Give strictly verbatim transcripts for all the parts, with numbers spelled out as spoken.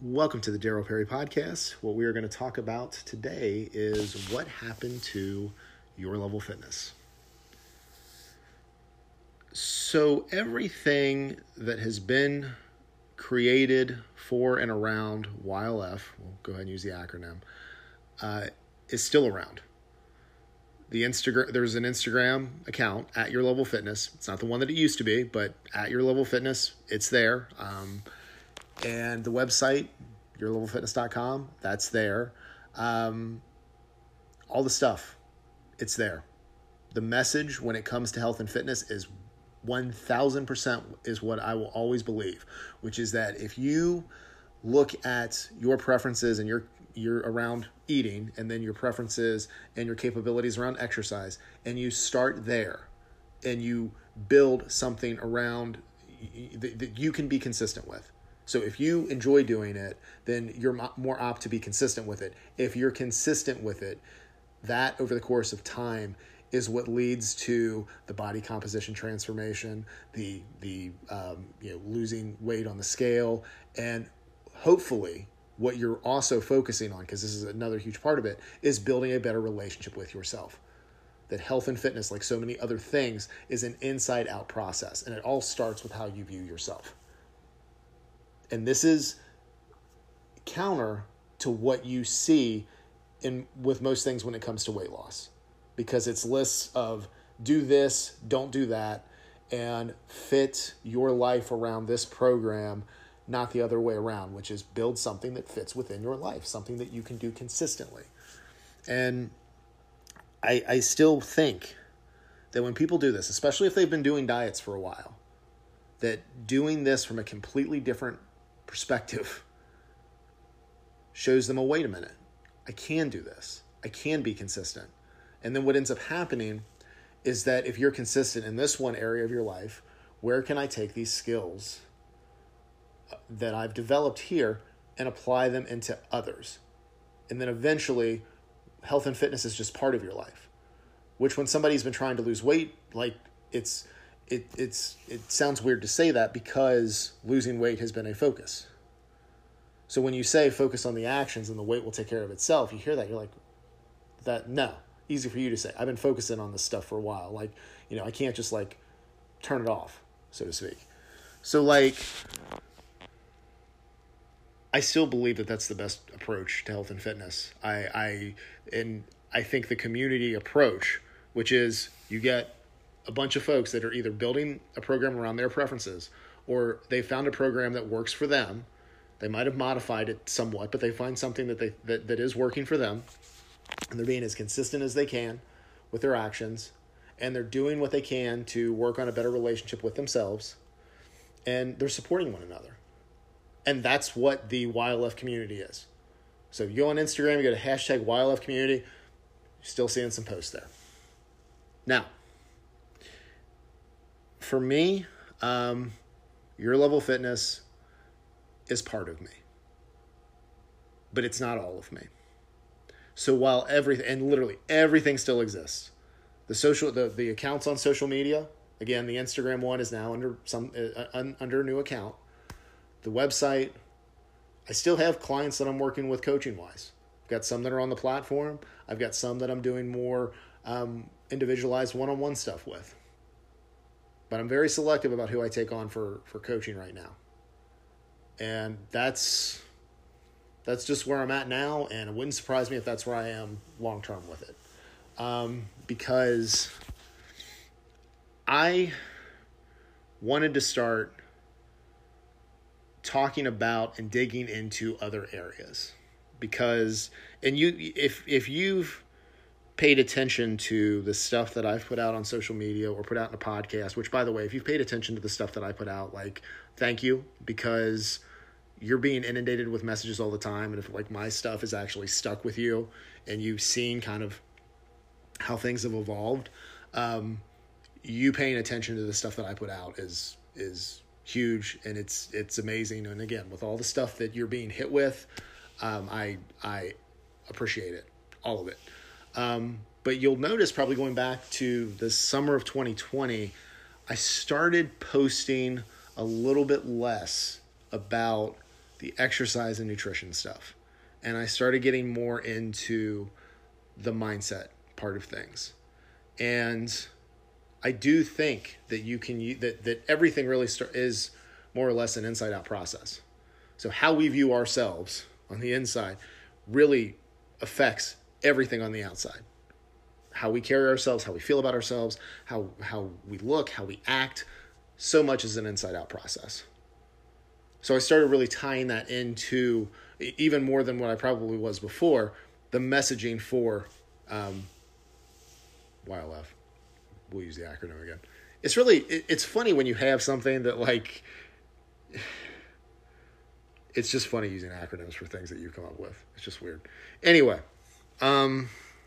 Welcome to the Daryl Perry Podcast. What we are going to talk about today is what happened to Your Level Fitness. So everything that has been created for and around Y L F, we'll go ahead and use the acronym, uh, is still around. The Instagram, there's an Instagram account at Your Level Fitness. It's not the one that it used to be, but at Your Level Fitness, it's there. Um, And the website, your level fitness dot com, that's there. Um, all the stuff, it's there. The message when it comes to health and fitness is one thousand percent is what I will always believe, which is that if you look at your preferences and your you're around eating and then your preferences and your capabilities around exercise, and you start there and you build something around that, that you can be consistent with. So if you enjoy doing it, then you're more apt to be consistent with it. If you're consistent with it, that over the course of time is what leads to the body composition transformation, the the um, you know losing weight on the scale, and hopefully what you're also focusing on, because this is another huge part of it, is building a better relationship with yourself. That health and fitness, like so many other things, is an inside-out process, and it all starts with how you view yourself. And this is counter to what you see in with most things when it comes to weight loss, because it's lists of do this, don't do that, and fit your life around this program, not the other way around, which is build something that fits within your life, something that you can do consistently. And I, I still think that when people do this, especially if they've been doing diets for a while, that doing this from a completely different perspective shows them, oh, wait a minute, I can do this. I can be consistent. And then what ends up happening is that if you're consistent in this one area of your life, where can I take these skills that I've developed here and apply them into others? And then eventually health and fitness is just part of your life, which when somebody's been trying to lose weight, like it's It it's it sounds weird to say that because losing weight has been a focus. So when you say focus on the actions and the weight will take care of itself, you hear that, you're like, that no, easy for you to say. I've been focusing on this stuff for a while. Like, you know, I can't just like turn it off, so to speak. So like, I still believe that that's the best approach to health and fitness. I I and I think the community approach, which is you get a bunch of folks that are either building a program around their preferences or they found a program that works for them. They might have modified it somewhat, but they find something that they that, that is working for them, and they're being as consistent as they can with their actions, and they're doing what they can to work on a better relationship with themselves, and they're supporting one another. And that's what the Y L F community is. So you go on Instagram, you go to hashtag Y L F community, you're still seeing some posts there. Now, for me, um, Your Level Fitness is part of me, but it's not all of me. So while everything, and literally everything still exists, the social, the, the accounts on social media, again, the Instagram one is now under some uh, un, under a new account. The website, I still have clients that I'm working with coaching wise. I've got some that are on the platform. I've got some that I'm doing more um, individualized one-on-one stuff with. But I'm very selective about who I take on for, for coaching right now. And that's that's just where I'm at now, and it wouldn't surprise me if that's where I am long-term with it. Um, because I wanted to start talking about and digging into other areas. Because, and you, if if you've paid attention to the stuff that I've put out on social media or put out in a podcast, which, by the way, if you've paid attention to the stuff that I put out, like, thank you, because you're being inundated with messages all the time. And if like my stuff is actually stuck with you and you've seen kind of how things have evolved, um, you paying attention to the stuff that I put out is, is huge. And it's, it's amazing. And again, with all the stuff that you're being hit with, um, I, I appreciate it, all of it. Um, but you'll notice probably going back to the summer of twenty twenty, I started posting a little bit less about the exercise and nutrition stuff. And I started getting more into the mindset part of things. And I do think that you can that that everything really start, is more or less an inside out process. So how we view ourselves on the inside really affects everything on the outside. How we carry ourselves, how we feel about ourselves, how how we look, how we act, so much is an inside out process. So I started really tying that into, even more than what I probably was before, the messaging for um, Y L F. We'll use the acronym again. It's really, it, it's funny when you have something that like, it's just funny using acronyms for things that you come up with. It's just weird. Anyway, um,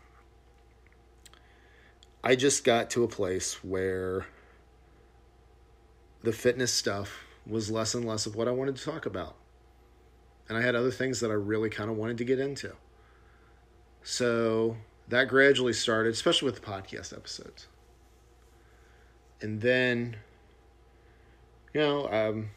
I just got to a place where the fitness stuff was less and less of what I wanted to talk about. And I had other things that I really kind of wanted to get into. So that gradually started, especially with the podcast episodes. And then, you know, um,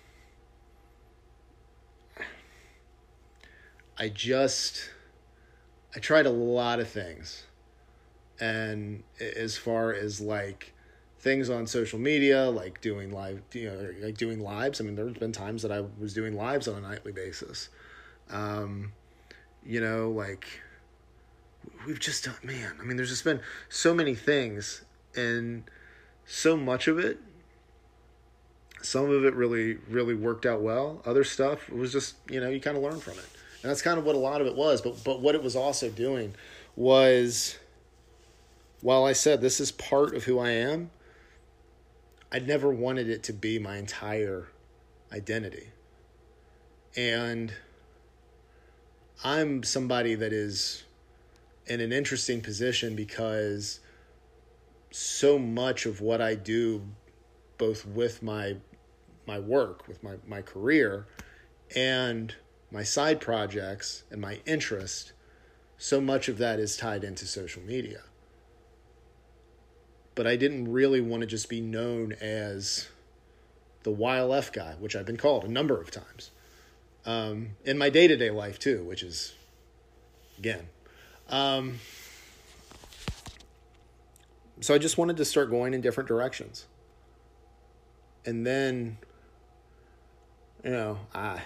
I just, I tried a lot of things. And as far as like things on social media, like doing live, you know, like doing lives. I mean, there's been times that I was doing lives on a nightly basis. Um, you know, like we've just done, man, I mean, there's just been so many things, and so much of it, some of it really, really worked out well. Other stuff, it was just, you know, you kind of learn from it. And that's kind of what a lot of it was. But, but what it was also doing was, while I said this is part of who I am, I never wanted it to be my entire identity. And I'm somebody that is in an interesting position because so much of what I do, both with my my work, with my, my career, and my side projects and my interest, so much of that is tied into social media. But I didn't really want to just be known as the Y L F guy, which I've been called a number of times. Um, in my day-to-day life too, which is, again. Um, so I just wanted to start going in different directions. And then, you know, I,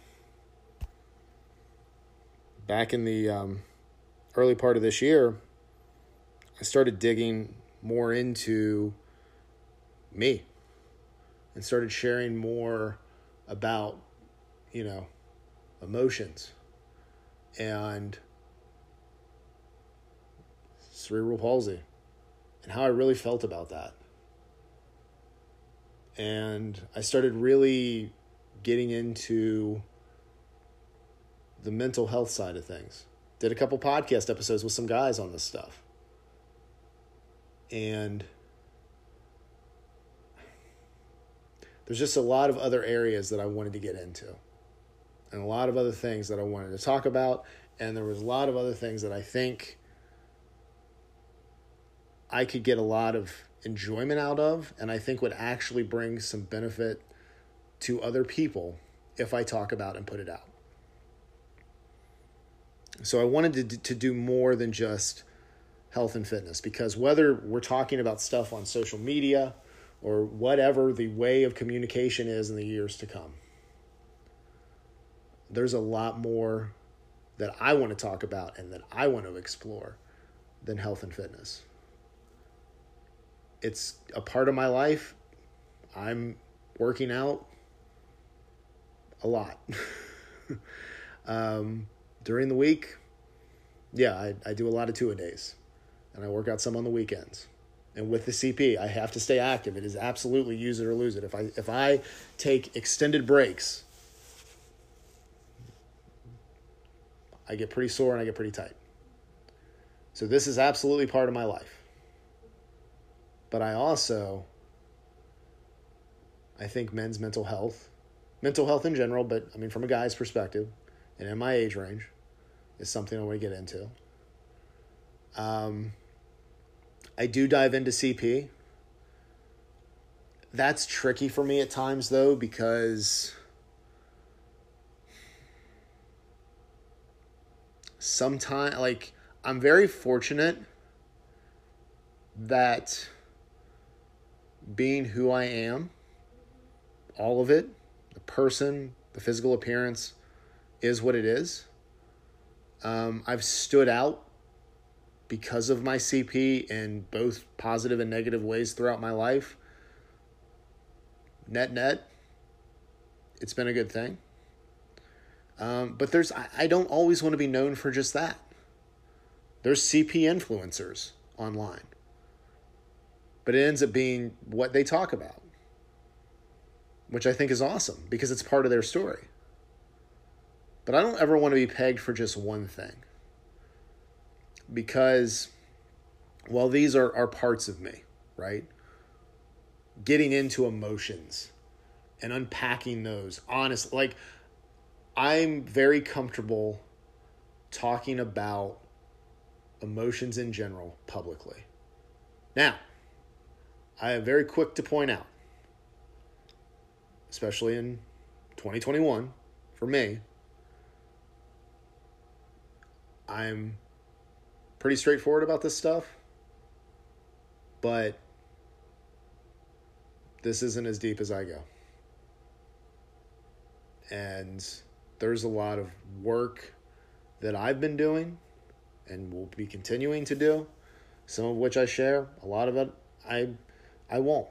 back in the um, early part of this year, I started digging more into me and started sharing more about, you know, emotions and cerebral palsy and how I really felt about that. And I started really getting into the mental health side of things. Did a couple podcast episodes with some guys on this stuff. And there's just a lot of other areas that I wanted to get into. And a lot of other things that I wanted to talk about. And there was a lot of other things that I think I could get a lot of enjoyment out of, and I think would actually bring some benefit to other people if I talk about and put it out. So I wanted to, to do more than just health and fitness, because whether we're talking about stuff on social media or whatever the way of communication is in the years to come, there's a lot more that I want to talk about and that I want to explore than health and fitness. It's a part of my life. I'm working out a lot. um, during the week, yeah, I, I do a lot of two-a-days. And I work out some on the weekends. And with the C P, I have to stay active. It is absolutely use it or lose it. If I if I take extended breaks, I get pretty sore and I get pretty tight. So this is absolutely part of my life. But I also, I think men's mental health, mental health in general, but I mean from a guy's perspective and in my age range, is something I want to get into. Um, I do dive into C P. That's tricky for me at times though, because sometimes, like, I'm very fortunate that being who I am, all of it, the person, the physical appearance, is what it is. Um, I've stood out because of my C P in both positive and negative ways throughout my life. Net net, it's been a good thing. Um, but there's, I, I don't always want to be known for just that. There's C P influencers online, but it ends up being what they talk about, which I think is awesome because it's part of their story. But I don't ever want to be pegged for just one thing, because, well, these are, are parts of me, right? Getting into emotions and unpacking those, honest, like, I'm very comfortable talking about emotions in general publicly. Now, I am very quick to point out, especially in twenty twenty-one, for me, I'm pretty straightforward about this stuff, but this isn't as deep as I go. And there's a lot of work that I've been doing and will be continuing to do, some of which I share. A lot of it I I won't,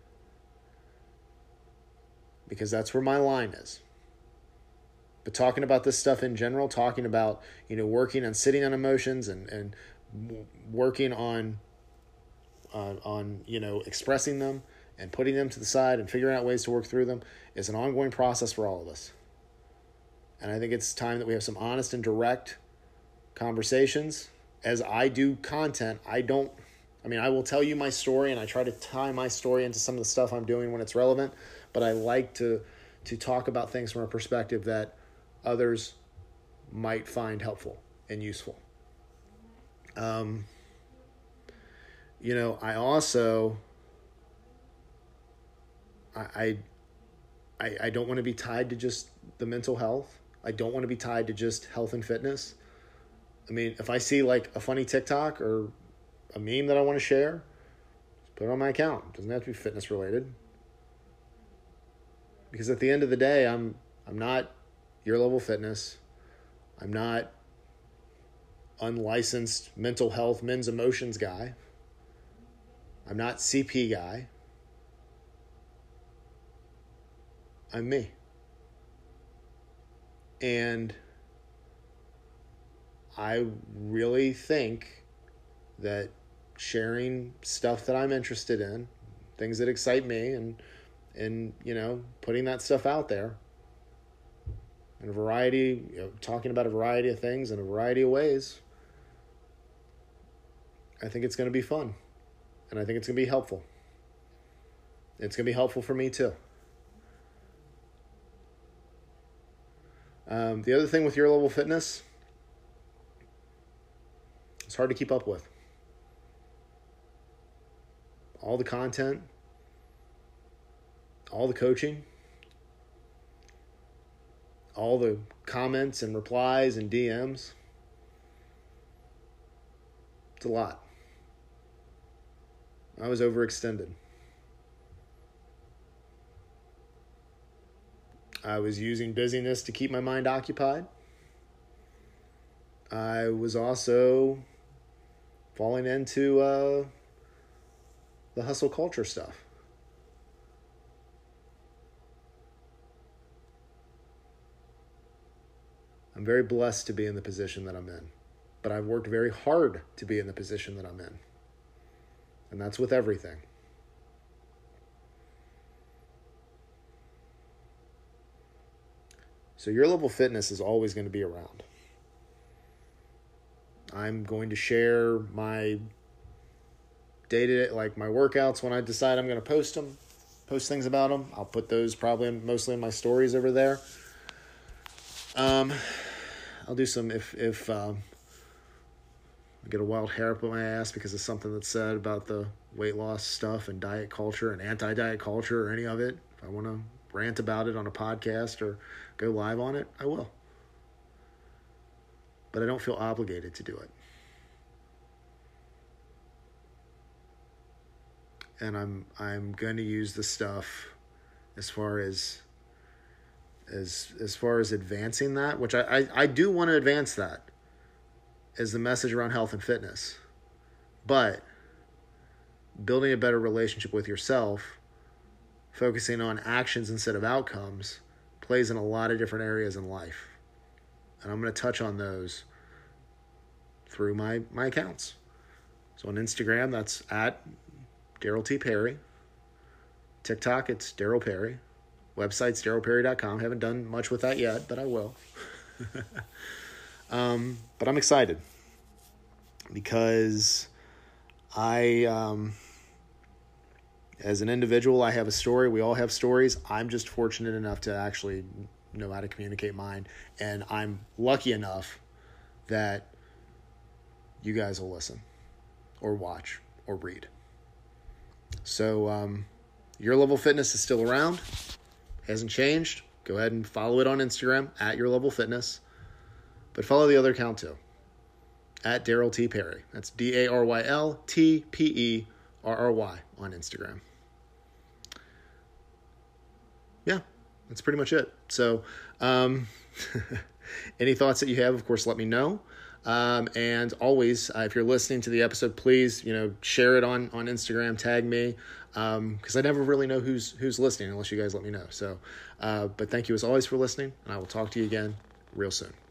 because that's where my line is. But talking about this stuff in general, talking about, you know, working on sitting on emotions and, and working on, on, on, you know, expressing them and putting them to the side and figuring out ways to work through them is an ongoing process for all of us. And I think it's time that we have some honest and direct conversations. As I do content, I don't, I mean, I will tell you my story and I try to tie my story into some of the stuff I'm doing when it's relevant, but I like to, to talk about things from a perspective that others might find helpful and useful. Um, you know, I also, I, I, I don't want to be tied to just the mental health. I don't want to be tied to just health and fitness. I mean, if I see like a funny TikTok or a meme that I want to share, just put it on my account. It doesn't have to be fitness related. Because at the end of the day, I'm I'm not Your Level Fitness. I'm not unlicensed mental health, men's emotions guy. I'm not C P guy. I'm me. And I really think that sharing stuff that I'm interested in, things that excite me, and and you know, putting that stuff out there in a variety, you know, talking about a variety of things in a variety of ways, I think it's going to be fun. And I think it's going to be helpful. It's going to be helpful for me too. Um, the other thing with Your Level Fitness, it's hard to keep up with. All the content, all the coaching, all the comments and replies and D Ms. It's a lot. I was overextended. I was using busyness to keep my mind occupied. I was also falling into uh, the hustle culture stuff. I'm very blessed to be in the position that I'm in, but I've worked very hard to be in the position that I'm in. And that's with everything. So Your Level Fitness is always going to be around. I'm going to share my day-to-day, like my workouts when I decide I'm going to post them, post things about them. I'll put those probably in, mostly in my stories over there. Um, I'll do some, if, if um, I get a wild hair up my ass because of something that's said about the weight loss stuff and diet culture and anti-diet culture or any of it. If I want to rant about it on a podcast or go live on it, I will. but I don't feel obligated to do it. And I'm I'm going to use the stuff as far as as as far as advancing that, which I, I, I do want to advance that as the message around health and fitness. But building a better relationship with yourself, focusing on actions instead of outcomes, plays in a lot of different areas in life. And I'm going to touch on those through my, my accounts. So on Instagram, that's at Daryl T. Perry. TikTok, it's Daryl Perry. Website's daryl perry dot com. Haven't done much with that yet, but I will. um, but I'm excited because I, um, as an individual, I have a story. We all have stories. I'm just fortunate enough to actually know how to communicate mine. And I'm lucky enough that you guys will listen or watch or read. So um, Your Level Fitness is still around. Hasn't changed. Go ahead and follow it on Instagram at Your Level Fitness. But follow the other account too. At Daryl T. Perry. That's D A R Y L T P E R R Y on Instagram. Yeah, that's pretty much it. So um, any thoughts that you have, of course, let me know. Um, and always, uh, if you're listening to the episode, please, you know, share it on, on Instagram, tag me, um, cause I never really know who's, who's listening unless you guys let me know. So, uh, but thank you as always for listening, and I will talk to you again real soon.